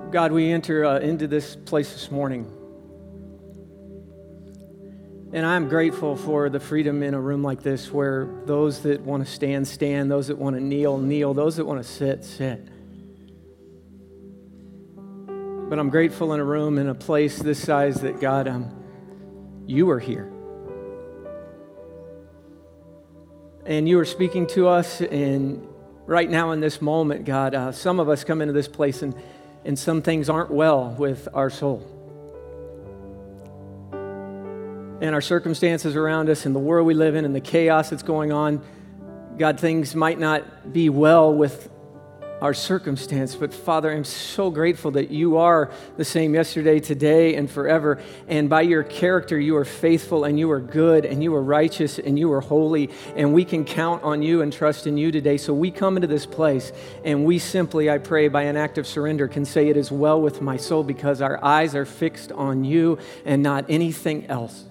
God, we enter into this place this morning. And I'm grateful for the freedom in a room like this where those that want to stand, stand, those that want to kneel, kneel, those that want to sit, sit. But I'm grateful in a room, in a place this size that, God, you are here. And you are speaking to us, and right now in this moment, God, some of us come into this place and some things aren't well with our soul. And our circumstances around us and the world we live in and the chaos that's going on, God, things might not be well with our circumstance, but Father, I'm so grateful that you are the same yesterday, today, and forever. And by your character, you are faithful and you are good and you are righteous and you are holy. And we can count on you and trust in you today. So we come into this place and we simply, I pray, by an act of surrender, can say it is well with my soul because our eyes are fixed on you and not anything else.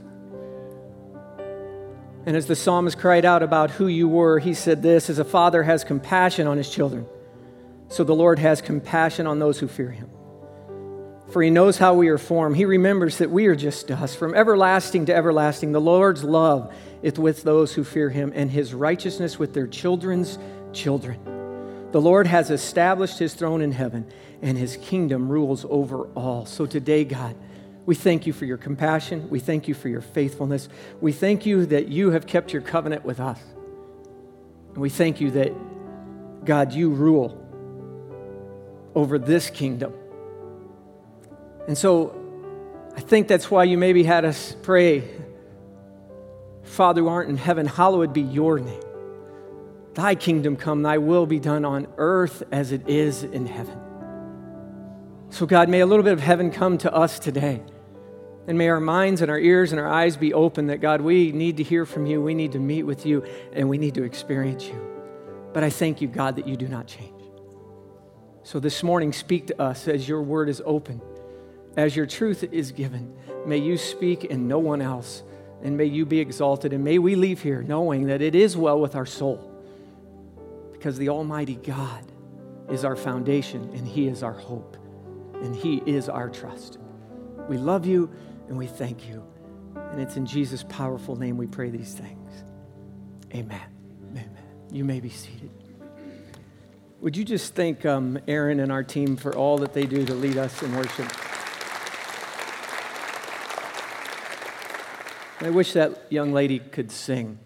And as the psalmist cried out about who you were, he said this, as a father has compassion on his children, so the Lord has compassion on those who fear him. For he knows how we are formed. He remembers that we are just dust. From everlasting to everlasting, the Lord's love is with those who fear him, and his righteousness with their children's children. The Lord has established his throne in heaven, and his kingdom rules over all. So today, God, we thank you for your compassion. We thank you for your faithfulness. We thank you that you have kept your covenant with us. And we thank you that, God, you rule over this kingdom. And so I think that's why you maybe had us pray, Father who art in heaven, hallowed be your name. Thy kingdom come, thy will be done on earth as it is in heaven. So God, may a little bit of heaven come to us today. And may our minds and our ears and our eyes be open that, God, we need to hear from you, we need to meet with you, and we need to experience you. But I thank you, God, that you do not change. So this morning, speak to us as your word is open, as your truth is given. May you speak and no one else, and may you be exalted, and may we leave here knowing that it is well with our soul, because the Almighty God is our foundation, and he is our hope, and he is our trust. We love you, and we thank you, and it's in Jesus' powerful name we pray these things. Amen. Amen. You may be seated. Would you just thank Aaron and our team for all that they do to lead us in worship? I wish that young lady could sing.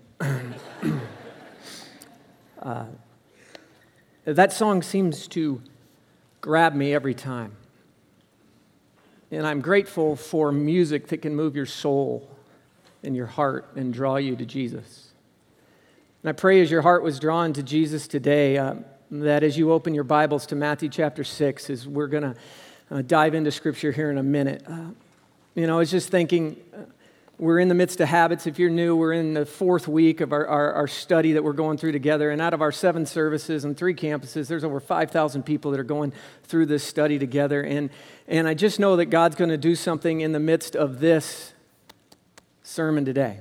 That song seems to grab me every time. And I'm grateful for music that can move your soul and your heart and draw you to Jesus. And I pray as your heart was drawn to Jesus today, that as you open your Bibles to Matthew chapter 6, as we're going to dive into Scripture here in a minute. I was just thinking, we're in the midst of habits. If you're new, we're in the fourth week of our study that we're going through together. And out of our 7 services and 3 campuses, there's over 5,000 people that are going through this study together. And I just know that God's going to do something in the midst of this sermon today.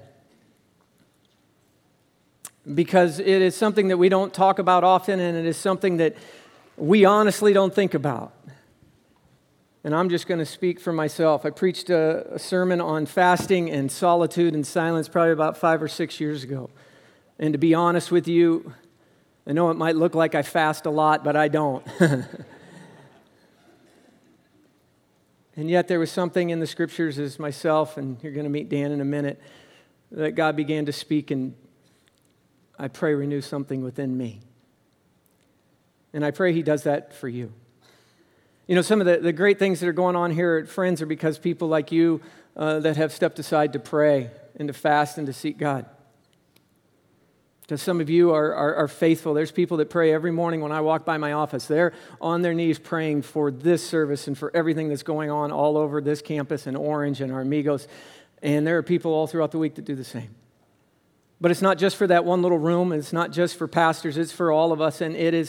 Because it is something that we don't talk about often, and it is something that we honestly don't think about. And I'm just going to speak for myself. I preached a sermon on fasting and solitude and silence probably about 5 or 6 years ago. And to be honest with you, I know it might look like I fast a lot, but I don't. And yet there was something in the Scriptures as myself, and you're going to meet Dan in a minute, that God began to speak, and I pray renew something within me. And I pray he does that for you. Some of the great things that are going on here at Friends are because people like you that have stepped aside to pray and to fast and to seek God. Because some of you are faithful. There's people that pray every morning when I walk by my office. They're on their knees praying for this service and for everything that's going on all over this campus and Orange and our Amigos. And there are people all throughout the week that do the same. But it's not just for that one little room. It's not just for pastors. It's for all of us. And it is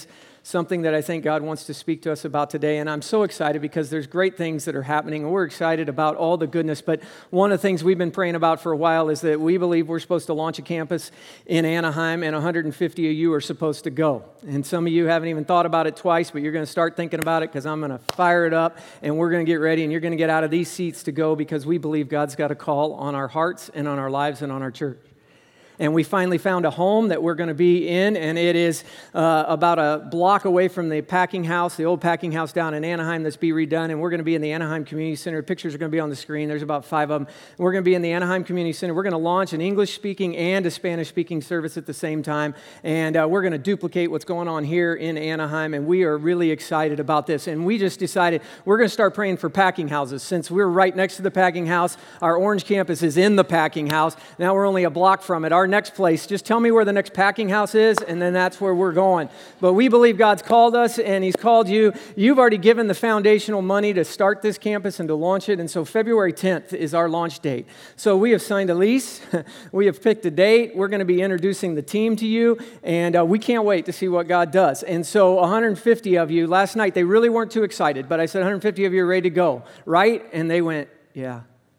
something that I think God wants to speak to us about today. And I'm so excited because there's great things that are happening, and we're excited about all the goodness. But one of the things we've been praying about for a while is that we believe we're supposed to launch a campus in Anaheim, and 150 of you are supposed to go. And some of you haven't even thought about it twice, but you're going to start thinking about it because I'm going to fire it up, and we're going to get ready, and you're going to get out of these seats to go because we believe God's got a call on our hearts and on our lives and on our church. And we finally found a home that we're going to be in, and it is about a block away from the packing house, the old packing house down in Anaheim that's being redone, and we're going to be in the Anaheim Community Center. Pictures are going to be on the screen. There's about 5 of them. We're going to be in the Anaheim Community Center. We're going to launch an English-speaking and a Spanish-speaking service at the same time, and we're going to duplicate what's going on here in Anaheim, and we are really excited about this. And we just decided we're going to start praying for packing houses. Since we're right next to the packing house, our Orange campus is in the packing house. Now we're only a block from it. Our next place, just tell me where the next packing house is, and then that's where we're going. But we believe God's called us, and He's called you. You've already given the foundational money to start this campus and to launch it, and so February 10th is our launch date. So we have signed a lease. We have picked a date. We're going to be introducing the team to you, and we can't wait to see what God does. And so 150 of you, last night, they really weren't too excited, but I said, 150 of you are ready to go, right? And they went, yeah.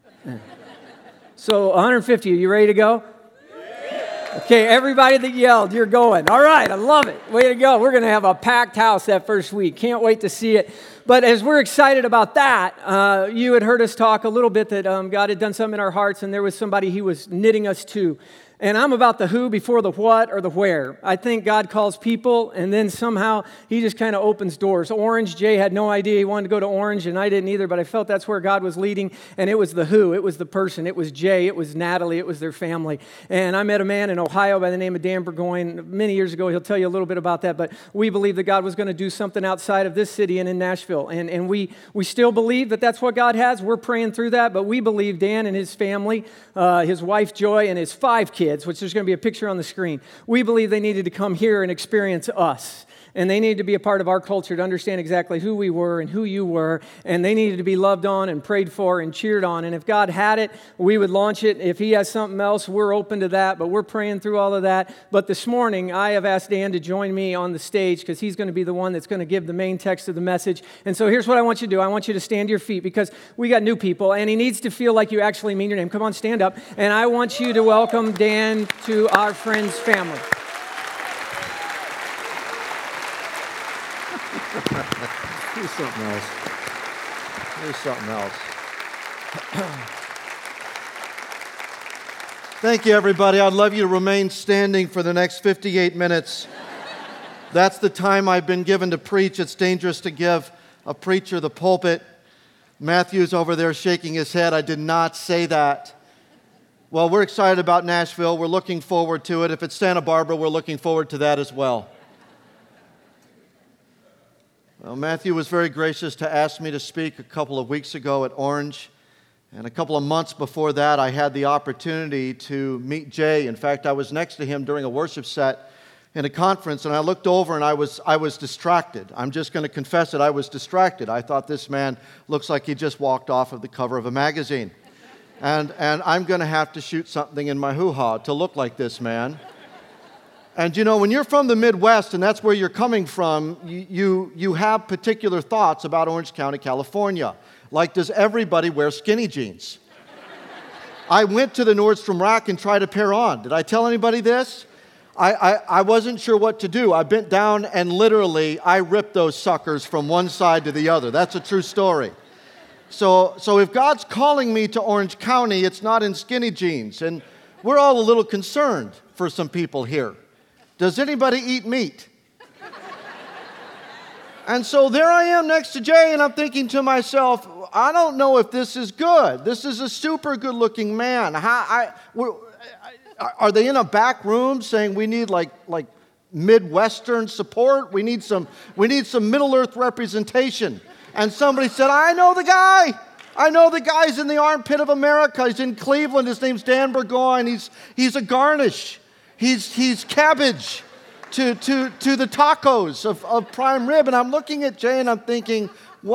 So 150, are you ready to go? Okay, everybody that yelled, you're going. All right, I love it. Way to go. We're going to have a packed house that first week. Can't wait to see it. But as we're excited about that, you had heard us talk a little bit that God had done something in our hearts, and there was somebody He was knitting us to. And I'm about the who before the what or the where. I think God calls people, and then somehow He just kind of opens doors. Orange, Jay had no idea he wanted to go to Orange, and I didn't either, but I felt that's where God was leading. And it was the who, it was the person, it was Jay, it was Natalie, it was their family. And I met a man in Ohio by the name of Dan Burgoyne many years ago. He'll tell you a little bit about that, but we believe that God was going to do something outside of this city and in Nashville. And we still believe that that's what God has. We're praying through that, but we believe Dan and his family, his wife Joy, and his 5 kids, which there's going to be a picture on the screen. We believe they needed to come here and experience us. And they needed to be a part of our culture to understand exactly who we were and who you were. And they needed to be loved on and prayed for and cheered on. And if God had it, we would launch it. If He has something else, we're open to that. But we're praying through all of that. But this morning, I have asked Dan to join me on the stage because he's going to be the one that's going to give the main text of the message. And so here's what I want you to do. I want you to stand to your feet because we got new people. And he needs to feel like you actually mean your name. Come on, stand up. And I want you to welcome Dan to our friends' family. Here's something else. Here's something else. Thank you, everybody. I'd love you to remain standing for the next 58 minutes. That's the time I've been given to preach. It's dangerous to give a preacher the pulpit. Matthew's over there shaking his head. I did not say that. Well, we're excited about Nashville. We're looking forward to it. If it's Santa Barbara, we're looking forward to that as well. Well, Matthew was very gracious to ask me to speak a couple of weeks ago at Orange. And a couple of months before that, I had the opportunity to meet Jay. In fact, I was next to him during a worship set in a conference, and I looked over and I was distracted. I'm just going to confess it, I was distracted. I thought this man looks like he just walked off of the cover of a magazine. And I'm going to have to shoot something in my hoo-ha to look like this man. And you know, when you're from the Midwest and that's where you're coming from, you have particular thoughts about Orange County, California. Like, does everybody wear skinny jeans? I went to the Nordstrom Rack and tried a pair on. Did I tell anybody this? I wasn't sure what to do. I bent down and literally I ripped those suckers from one side to the other. That's a true story. So if God's calling me to Orange County, it's not in skinny jeans. And we're all a little concerned for some people here. Does anybody eat meat? And so there I am next to Jay, and I'm thinking to myself, I don't know if this is good. This is a super good-looking man. Are they in a back room saying we need like Midwestern support? We need some Middle Earth representation. And somebody said, I know the guy. I know the guy's in the armpit of America. He's in Cleveland. His name's Dan Burgoyne. He's a garnish. He's cabbage to the tacos of prime rib. And I'm looking at Jay and I'm thinking,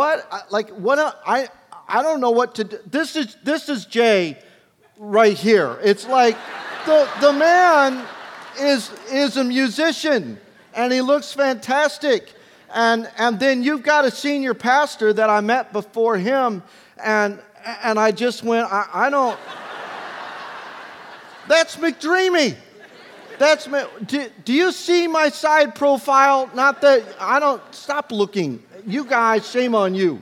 I don't know what to do. This is Jay right here. It's like the man is a musician and he looks fantastic. And then you've got a senior pastor that I met before him, and I just went, I don't, that's McDreamy. Do you see my side profile? Not that, stop looking. You guys, shame on you.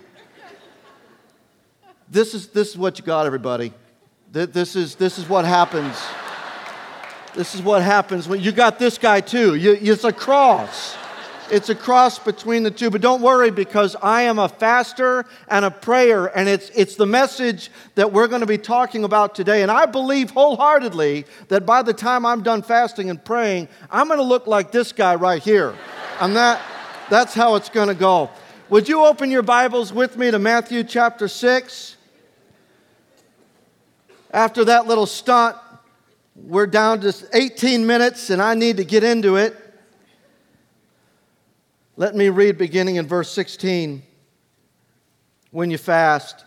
This is what you got, everybody. This is what happens. This is what happens when you got this guy too. It's a cross. It's a cross between the two. But don't worry, because I am a faster and a prayer, and it's the message that we're going to be talking about today. And I believe wholeheartedly that by the time I'm done fasting and praying, I'm going to look like this guy right here. And that's how it's going to go. Would you open your Bibles with me to Matthew chapter 6? After that little stunt, we're down to 18 minutes, and I need to get into it. Let me read beginning in verse 16. When you fast,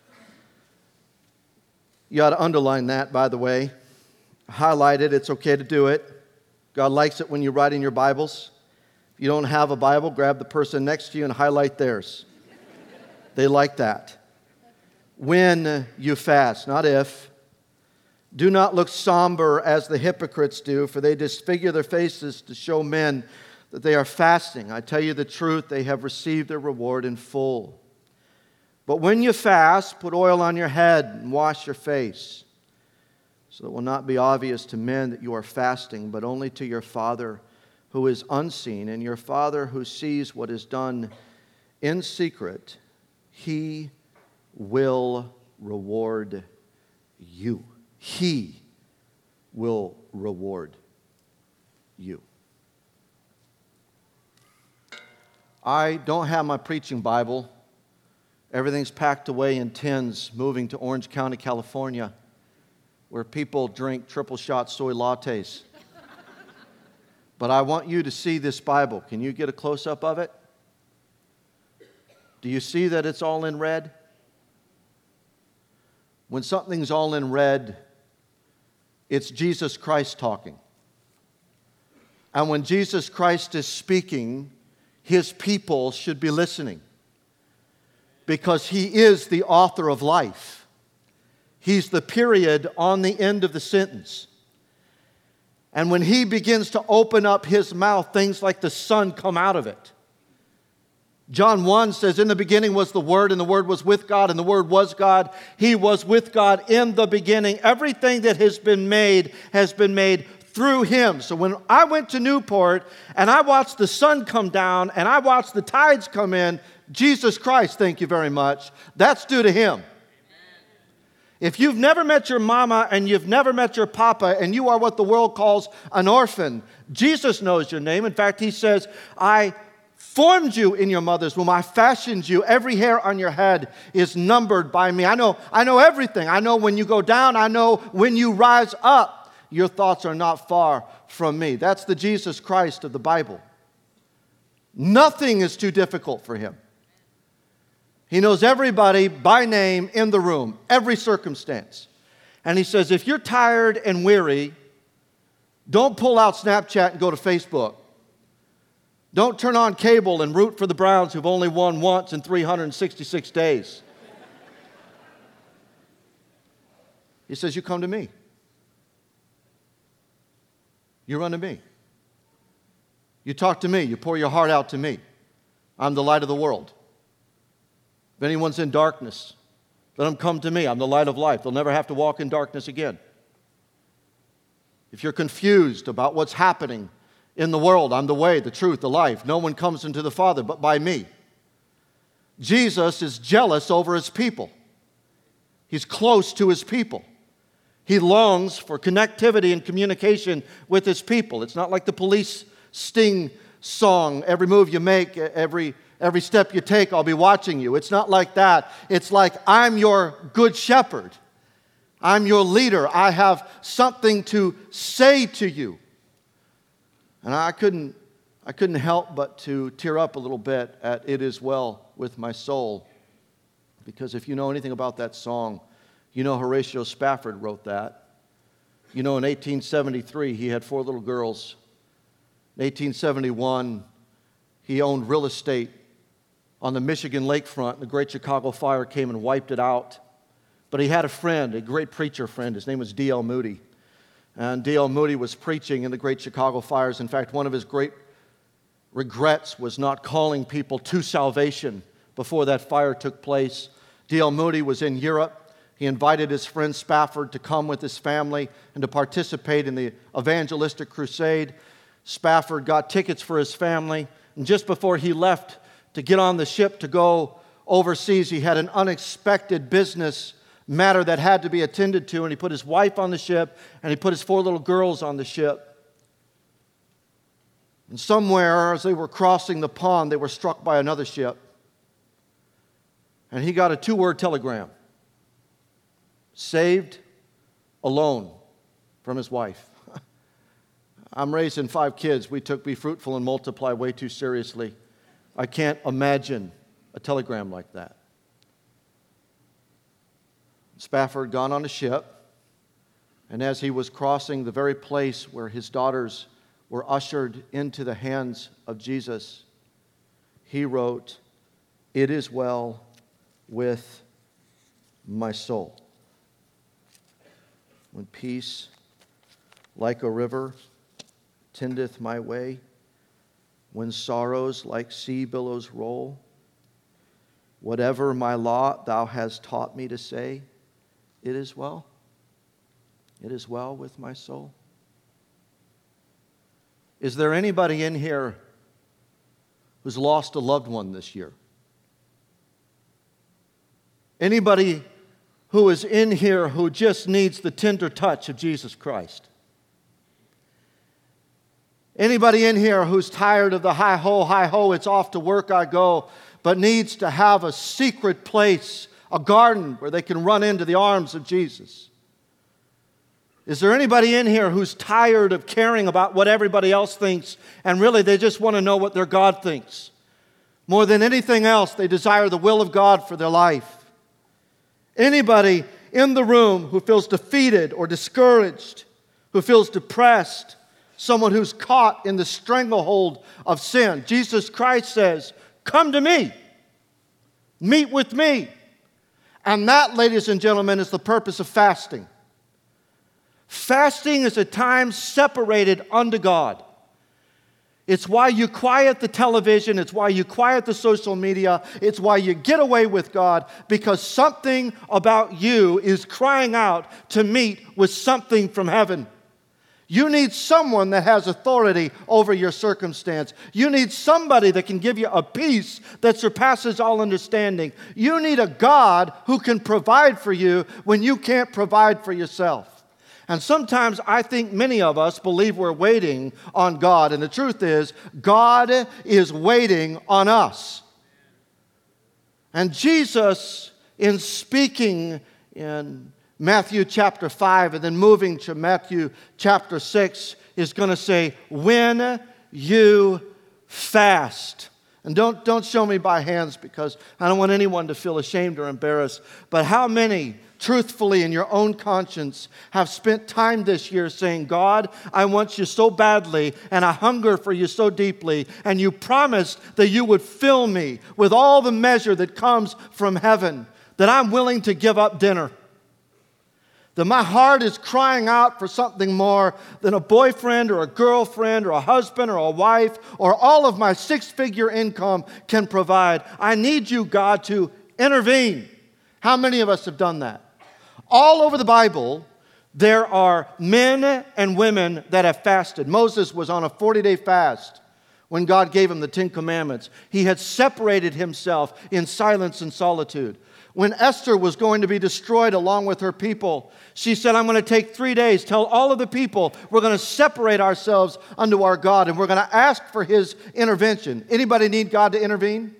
you ought to underline that, by the way. Highlight it. It's okay to do it. God likes it when you write in your Bibles. If you don't have a Bible, grab the person next to you and highlight theirs. They like that. When you fast, not if. Do not look somber as the hypocrites do, for they disfigure their faces to show men that they are fasting. I tell you the truth, they have received their reward in full. But when you fast, put oil on your head and wash your face, so it will not be obvious to men that you are fasting, but only to your Father who is unseen. And your Father who sees what is done in secret, He will reward you. He will reward you. I don't have my preaching Bible. Everything's packed away in tins, moving to Orange County, California, where people drink triple shot soy lattes. But I want you to see this Bible. Can you get a close-up of it? Do you see that it's all in red? When something's all in red, it's Jesus Christ talking. And when Jesus Christ is speaking, His people should be listening, because He is the author of life. He's the period on the end of the sentence. And when He begins to open up His mouth, things like the sun come out of it. John 1 says, in the beginning was the Word, and the Word was with God, and the Word was God. He was with God in the beginning. Everything that has been made through Him. So when I went to Newport and I watched the sun come down and I watched the tides come in, Jesus Christ, thank you very much, that's due to Him. Amen. If you've never met your mama and you've never met your papa and you are what the world calls an orphan, Jesus knows your name. In fact, He says, I formed you in your mother's womb. I fashioned you. Every hair on your head is numbered by me. I know everything. I know when you go down. I know when you rise up. Your thoughts are not far from me. That's the Jesus Christ of the Bible. Nothing is too difficult for Him. He knows everybody by name in the room, every circumstance. And He says, if you're tired and weary, don't pull out Snapchat and go to Facebook. Don't turn on cable and root for the Browns who've only won once in 366 days. He says, you come to me. You run to me. You talk to me. You pour your heart out to me. I'm the light of the world. If anyone's in darkness, let them come to me. I'm the light of life. They'll never have to walk in darkness again. If you're confused about what's happening in the world, I'm the way, the truth, the life. No one comes into the Father but by me. Jesus is jealous over His people. He's close to His people. He longs for connectivity and communication with His people. It's not like the police sting song, every move you make, every step you take, I'll be watching you. It's not like that. It's like, I'm your good shepherd. I'm your leader. I have something to say to you. And I couldn't help but to tear up a little bit at It Is Well With My Soul. Because if you know anything about that song, you know Horatio Spafford wrote that. You know in 1873 he had 4 little girls. In 1871 He owned real estate on the Michigan lakefront. The Great Chicago Fire came and wiped it out. But he had a friend, a great preacher friend. His name was D.L. Moody. And D.L. Moody was preaching in the Great Chicago Fires. In fact, one of his great regrets was not calling people to salvation before that fire took place. D.L. Moody was in Europe. He invited his friend Spafford to come with his family and to participate in the evangelistic crusade. Spafford got tickets for his family. And just before he left to get on the ship to go overseas, he had an unexpected business matter that had to be attended to, and he put his wife on the ship, and he put his 4 little girls on the ship. And somewhere, as they were crossing the pond, they were struck by another ship. And he got a 2-word telegram: saved, alone, from his wife. I'm raising 5 kids. We took Be Fruitful and Multiply way too seriously. I can't imagine a telegram like that. Spafford got on a ship, and as he was crossing the very place where his daughters were ushered into the hands of Jesus, he wrote, "It is well with my soul. When peace, like a river, tendeth my way, when sorrows like sea billows roll, whatever my lot thou hast taught me to say, it is well. It is well with my soul." Is there anybody in here who's lost a loved one this year? Anybody who is in here who just needs the tender touch of Jesus Christ? Anybody in here who's tired of the hi-ho, it's off to work I go, but needs to have a secret place, a garden where they can run into the arms of Jesus? Is there anybody in here who's tired of caring about what everybody else thinks, and really they just want to know what their God thinks? More than anything else, they desire the will of God for their life. Anybody in the room who feels defeated or discouraged, who feels depressed, someone who's caught in the stranglehold of sin? Jesus Christ says, "Come to me. Meet with me." And that, ladies and gentlemen, is the purpose of fasting. Fasting is a time separated unto God. It's why you quiet the television. It's why you quiet the social media. It's why you get away with God, because something about you is crying out to meet with something from heaven. You need someone that has authority over your circumstance. You need somebody that can give you a peace that surpasses all understanding. You need a God who can provide for you when you can't provide for yourself. And sometimes I think many of us believe we're waiting on God. And the truth is, God is waiting on us. And Jesus, in speaking in Matthew chapter 5 and then moving to Matthew chapter 6, is going to say, when you fast. And don't show me by hands, because I don't want anyone to feel ashamed or embarrassed. But how many, truthfully in your own conscience, have spent time this year saying, "God, I want you so badly, and I hunger for you so deeply, and you promised that you would fill me with all the measure that comes from heaven, that I'm willing to give up dinner. That my heart is crying out for something more than a boyfriend or a girlfriend or a husband or a wife or all of my 6-figure income can provide. I need you, God, to intervene." How many of us have done that? All over the Bible, there are men and women that have fasted. Moses was on a 40-day fast when God gave him the 10 Commandments. He had separated himself in silence and solitude. When Esther was going to be destroyed along with her people, she said, "I'm going to take 3 days, tell all of the people we're going to separate ourselves unto our God, and we're going to ask for His intervention." Anybody need God to intervene?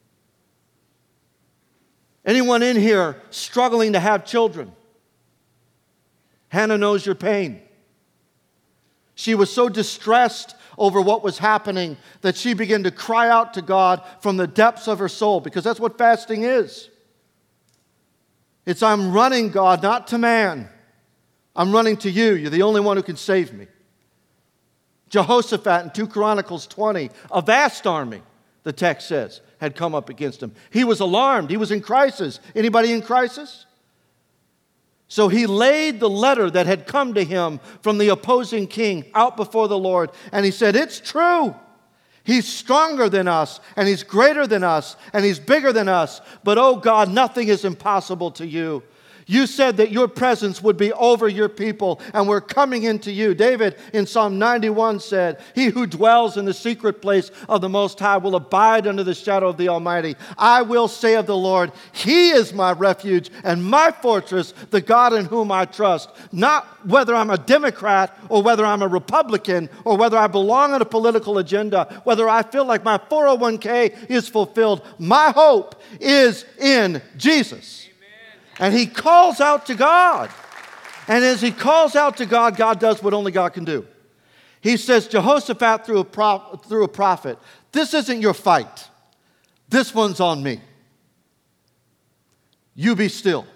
Anyone in here struggling to have children? Hannah knows your pain. She was so distressed over what was happening that she began to cry out to God from the depths of her soul, because that's what fasting is. It's, I'm running, God, not to man. I'm running to you. You're the only one who can save me. Jehoshaphat in 2 Chronicles 20, a vast army. the text says, had come up against him. He was alarmed. He was in crisis. Anybody in crisis? So he laid the letter that had come to him from the opposing king out before the Lord, and he said, it's true. He's stronger than us, and he's greater than us, and he's bigger than us. But, oh God, nothing is impossible to you. You said that your presence would be over your people, and we're coming into you. David in Psalm 91 said, he who dwells in the secret place of the Most High will abide under the shadow of the Almighty. I will say of the Lord, he is my refuge and my fortress, the God in whom I trust. Not whether I'm a Democrat or whether I'm a Republican or whether I belong on a political agenda, whether I feel like my 401k is fulfilled. My hope is in Jesus. And he calls out to God. And as he calls out to God, God does what only God can do. He says, Jehoshaphat through a prophet, this isn't your fight. This one's on me. You be still.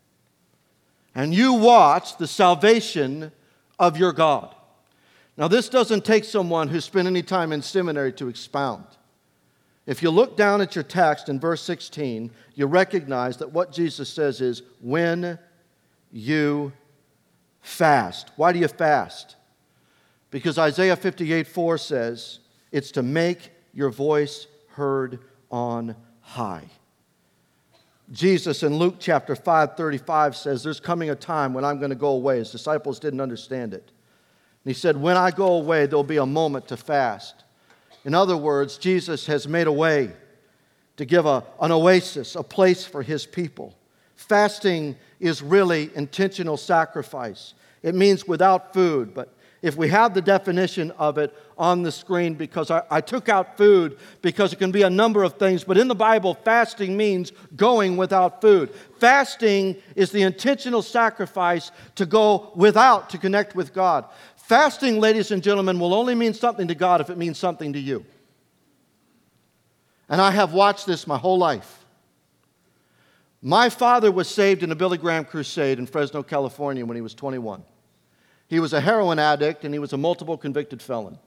And you watch the salvation of your God. Now, this doesn't take someone who spent any time in seminary to expound. If you look down at your text in verse 16, you recognize that what Jesus says is, when you fast. Why do you fast? Because Isaiah 58:4 says, it's to make your voice heard on high. Jesus in Luke chapter 5:35 says, there's coming a time when I'm going to go away. His disciples didn't understand it. And he said, when I go away, there'll be a moment to fast. In other words, Jesus has made a way to give an oasis, a place for his people. Fasting is really intentional sacrifice. It means without food, but if we have the definition of it on the screen, because I took out food because it can be a number of things, but in the Bible, fasting means going without food. Fasting is the intentional sacrifice to go without to connect with God. Fasting, ladies and gentlemen, will only mean something to God if it means something to you. And I have watched this my whole life. My father was saved in a Billy Graham crusade in Fresno, California when he was 21. He was a heroin addict and he was a multiple convicted felon.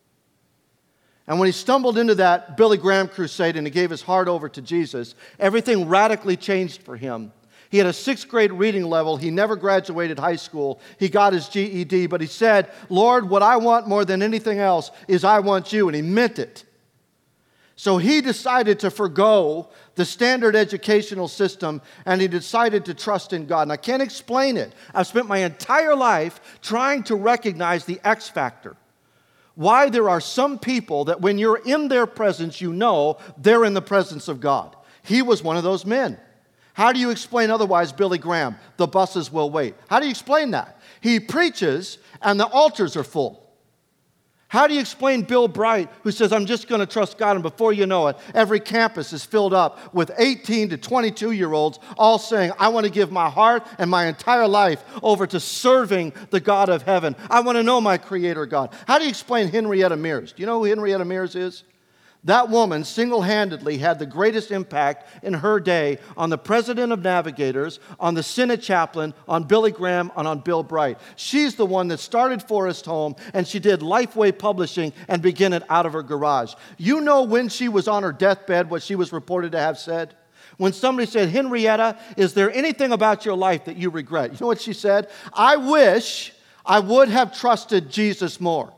And when he stumbled into that Billy Graham crusade and he gave his heart over to Jesus, everything radically changed for him. He had a 6th grade reading level. He never graduated high school. He got his GED, but he said, Lord, what I want more than anything else is I want you, and he meant it. So he decided to forgo the standard educational system, and he decided to trust in God. And I can't explain it. I've spent my entire life trying to recognize the X factor. Why there are some people that when you're in their presence, you know they're in the presence of God. He was one of those men. How do you explain otherwise Billy Graham? The buses will wait. How do you explain that? He preaches and the altars are full. How do you explain Bill Bright, who says, I'm just going to trust God, and before you know it, every campus is filled up with 18 to 22-year-olds all saying, I want to give my heart and my entire life over to serving the God of heaven. I want to know my Creator God. How do you explain Henrietta Mears? Do you know who Henrietta Mears is? That woman single-handedly had the greatest impact in her day on the president of Navigators, on the Senate chaplain, on Billy Graham, and on Bill Bright. She's the one that started Forest Home, and she did Lifeway Publishing and began it out of her garage. You know when she was on her deathbed what she was reported to have said? When somebody said, Henrietta, is there anything about your life that you regret? You know what she said? I wish I would have trusted Jesus more.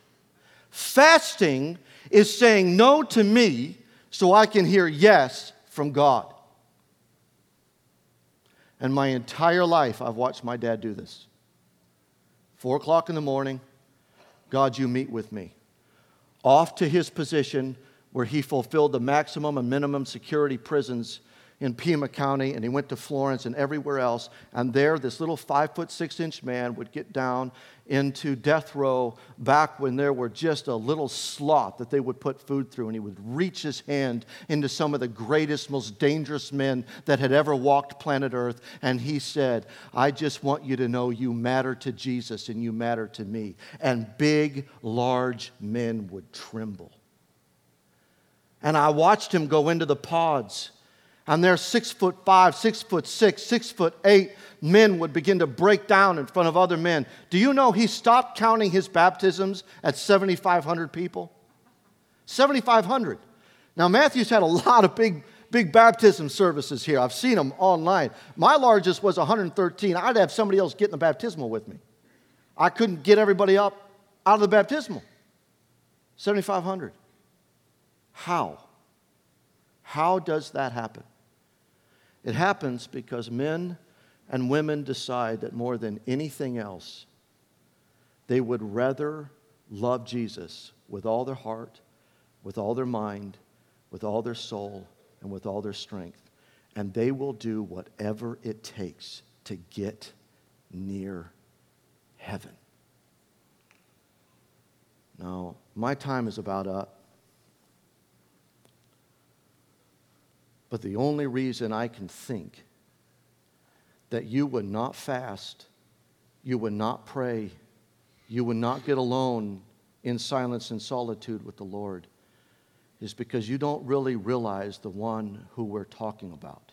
Fasting is saying no to me so I can hear yes from God. And my entire life, I've watched my dad do this. 4 o'clock in the morning, God, you meet with me. Off to his position where he fulfilled the maximum and minimum security prisons in Pima County, and he went to Florence and everywhere else. And there, this little 5'6" man would get down into death row back when there were just a little slot that they would put food through, and he would reach his hand into some of the greatest, most dangerous men that had ever walked planet Earth, and he said, I just want you to know you matter to Jesus and you matter to me. And big, large men would tremble. And I watched him go into the pods, and there 6'5", 6'6", 6'8" men would begin to break down in front of other men. Do you know he stopped counting his baptisms at 7,500 people? 7,500. Now, Matthew's had a lot of big baptism services here. I've seen them online. My largest was 113. I'd have somebody else get in the baptismal with me. I couldn't get everybody up out of the baptismal. 7,500. How? How does that happen? It happens because men and women decide that more than anything else, they would rather love Jesus with all their heart, with all their mind, with all their soul, and with all their strength. And they will do whatever it takes to get near heaven. Now, my time is about up. But the only reason I can think that you would not fast, you would not pray, you would not get alone in silence and solitude with the Lord is because you don't really realize the one who we're talking about.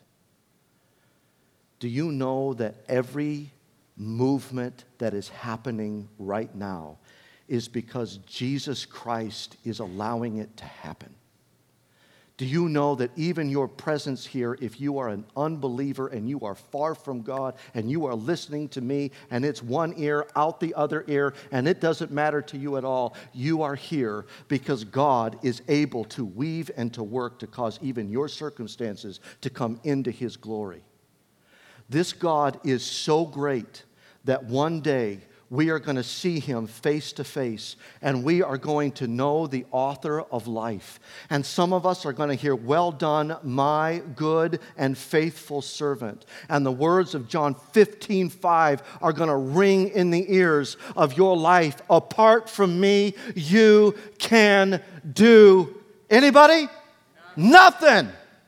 Do you know that every movement that is happening right now is because Jesus Christ is allowing it to happen? Do you know that even your presence here, if you are an unbeliever and you are far from God and you are listening to me and it's one ear out the other ear and it doesn't matter to you at all, you are here because God is able to weave and to work to cause even your circumstances to come into His glory. This God is so great that one day we are going to see Him face to face, and we are going to know the author of life. And some of us are going to hear, "Well done, my good and faithful servant." And the words of John 15:5 are going to ring in the ears of your life. Apart from me, you can do anybody? Nothing.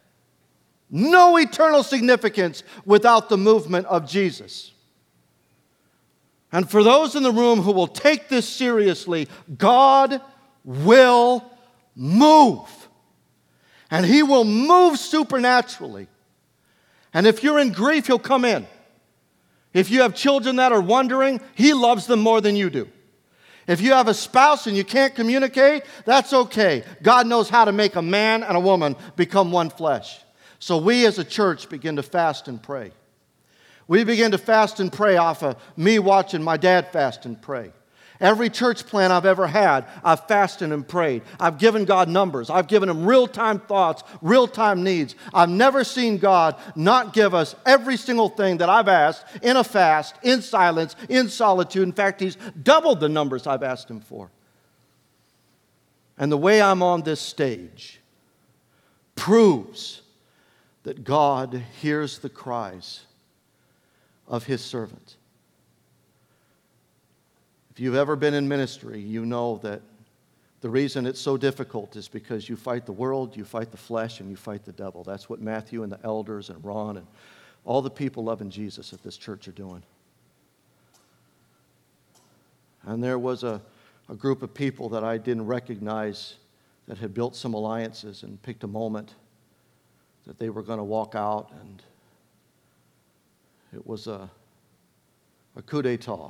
No eternal significance without the movement of Jesus. And for those in the room who will take this seriously, God will move. And He will move supernaturally. And if you're in grief, He'll come in. If you have children that are wondering, He loves them more than you do. If you have a spouse and you can't communicate, that's okay. God knows how to make a man and a woman become one flesh. So we as a church begin to fast and pray. We begin to fast and pray off of me watching my dad fast and pray. Every church plan I've ever had, I've fasted and prayed. I've given God numbers. I've given Him real-time thoughts, real-time needs. I've never seen God not give us every single thing that I've asked in a fast, in silence, in solitude. In fact, He's doubled the numbers I've asked Him for. And the way I'm on this stage proves that God hears the cries of His servant. If you've ever been in ministry, you know that the reason it's so difficult is because you fight the world, you fight the flesh, and you fight the devil. That's what Matthew and the elders and Ron and all the people loving Jesus at this church are doing. And there was a group of people that I didn't recognize that had built some alliances and picked a moment that they were going to walk out, and it was a coup d'etat.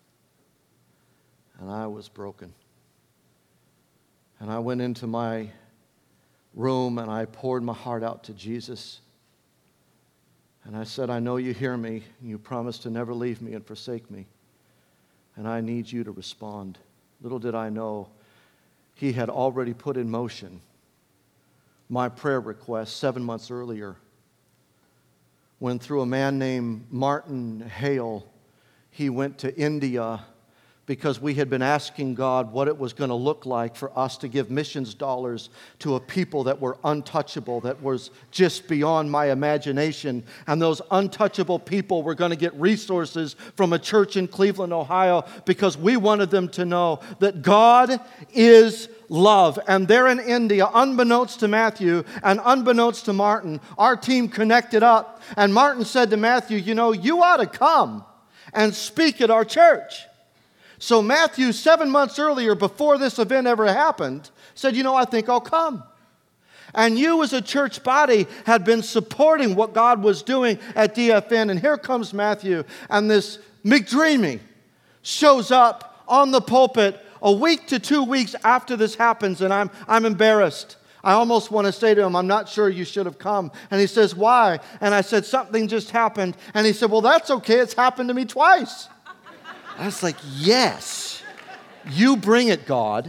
And I was broken. And I went into my room and I poured my heart out to Jesus. And I said, "I know you hear me. You promised to never leave me and forsake me. And I need you to respond." Little did I know, He had already put in motion my prayer request 7 months earlier, when through a man named Martin Hale, he went to India because we had been asking God what it was going to look like for us to give missions dollars to a people that were untouchable, that was just beyond my imagination. And those untouchable people were going to get resources from a church in Cleveland, Ohio, because we wanted them to know that God is love. And there in India, unbeknownst to Matthew and unbeknownst to Martin, our team connected up. And Martin said to Matthew, "You know, you ought to come and speak at our church." So Matthew, 7 months earlier, before this event ever happened, said, "You know, I think I'll come." And you as a church body had been supporting what God was doing at DFN. And here comes Matthew, and this McDreamy shows up on the pulpit a week to 2 weeks after this happens, and I'm embarrassed. I almost want to say to him, I'm not sure you should have come. And he says, why? And I said, something just happened. And he said, well, that's okay. It's happened to me twice. I was like, yes, you bring it, God.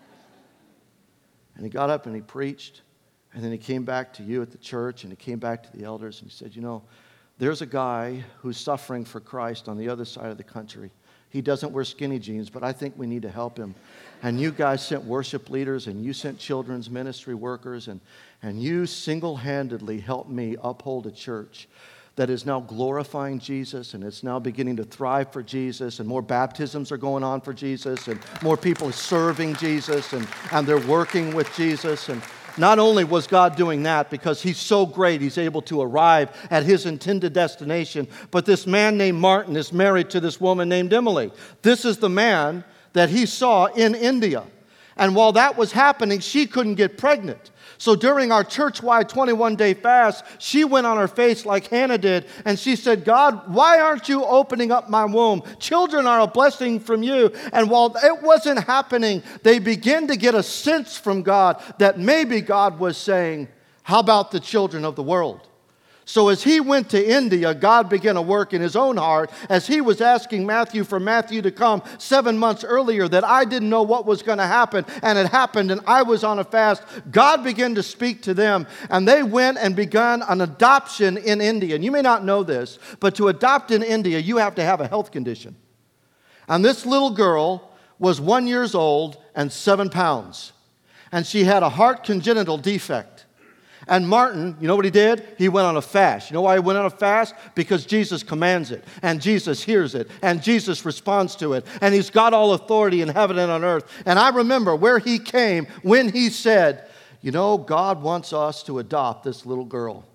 And he got up and he preached. And then he came back to you at the church, and he came back to the elders, and he said, there's a guy who's suffering for Christ on the other side of the country. He doesn't wear skinny jeans, but I think we need to help him. And you guys sent worship leaders, and you sent children's ministry workers, and you single-handedly helped me uphold a church that is now glorifying Jesus, and it's now beginning to thrive for Jesus, and more baptisms are going on for Jesus, and more people are serving Jesus, and they're working with Jesus. And not only was God doing that because he's so great, he's able to arrive at his intended destination, but this man named Martin is married to this woman named Emily. This is the man that he saw in India. And while that was happening, she couldn't get pregnant. So during our church-wide 21-day fast, she went on her face like Hannah did, and she said, God, why aren't you opening up my womb? Children are a blessing from you. And while it wasn't happening, they began to get a sense from God that maybe God was saying, how about the children of the world? So as he went to India, God began to work in his own heart as he was asking Matthew for Matthew to come 7 months earlier that I didn't know what was going to happen, and it happened, and I was on a fast. God began to speak to them, and they went and began an adoption in India. And you may not know this, but to adopt in India, you have to have a health condition. And this little girl was 1 year old and 7 pounds, and she had a heart congenital defect. And Martin, you know what he did? He went on a fast. You know why he went on a fast? Because Jesus commands it, and Jesus hears it, and Jesus responds to it, and he's got all authority in heaven and on earth. And I remember where he came when he said, God wants us to adopt this little girl.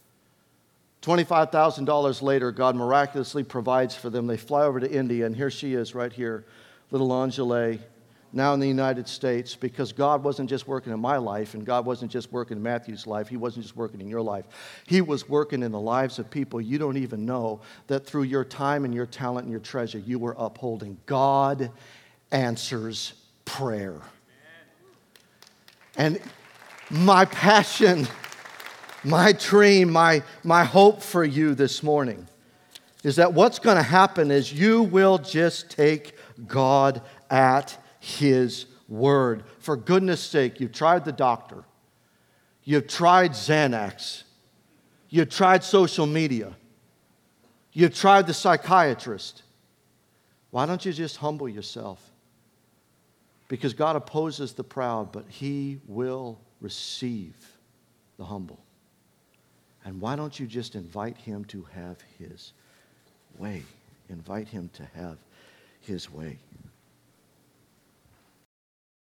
$25,000 later, God miraculously provides for them. They fly over to India, and here she is right here, little Angele, now in the United States, because God wasn't just working in my life, and God wasn't just working in Matthew's life. He wasn't just working in your life. He was working in the lives of people you don't even know that through your time and your talent and your treasure, you were upholding. God answers prayer. And my passion, my dream, my hope for you this morning is that what's going to happen is you will just take God at His word. For goodness sake, you've tried the doctor. You've tried Xanax. You've tried social media. You've tried the psychiatrist. Why don't you just humble yourself? Because God opposes the proud, but He will receive the humble. And why don't you just invite Him to have His way? Invite Him to have His way.